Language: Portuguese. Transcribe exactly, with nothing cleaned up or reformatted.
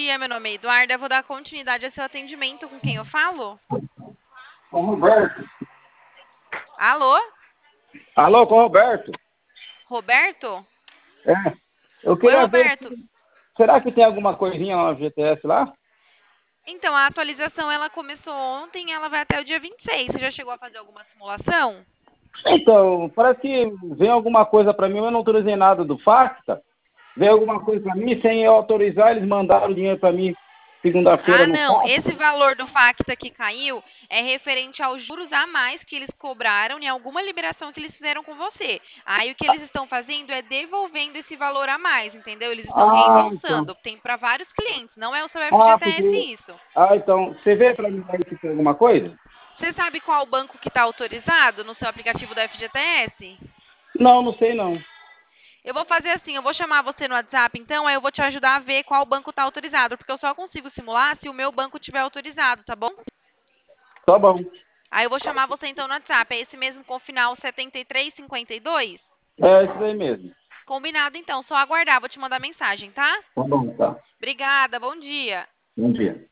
dia, meu nome é Eduarda, eu vou dar continuidade ao seu atendimento. Com quem eu falo? Com o Roberto. Alô? Alô, com o Roberto. Roberto? É. Eu Oi, queria ver, Roberto. será que tem alguma coisinha lá no G T S lá? Então, a atualização ela começou ontem e ela vai até o dia vinte e seis. Você já chegou a fazer alguma simulação? Então, parece que vem alguma coisa para mim, eu não autorizei nada do Facta. Veio alguma coisa para mim, sem eu autorizar, eles mandaram o dinheiro para mim segunda-feira Ah, no não. Esse Facta. valor do Facta que caiu é referente aos juros a mais que eles cobraram em alguma liberação que eles fizeram com você. Aí o que eles estão fazendo é devolvendo esse valor a mais, entendeu? Eles estão Ah, então. reembolsando. Tem para vários clientes, não é o seu Ah, F G T S porque... isso. Ah, então, você vê para mim aí se tem alguma coisa? Você sabe qual banco que está autorizado no seu aplicativo da F G T S? Não, não sei não. Eu vou fazer assim, eu vou chamar você no WhatsApp, então, aí eu vou te ajudar a ver qual banco está autorizado, porque eu só consigo simular se o meu banco tiver autorizado, tá bom? Tá bom. Aí eu vou chamar você então no WhatsApp. É esse mesmo com o final setenta e três cinquenta e dois? É isso aí mesmo. Combinado então, só aguardar, vou te mandar mensagem, tá? Tá bom, tá. Obrigada, bom dia. Bom dia.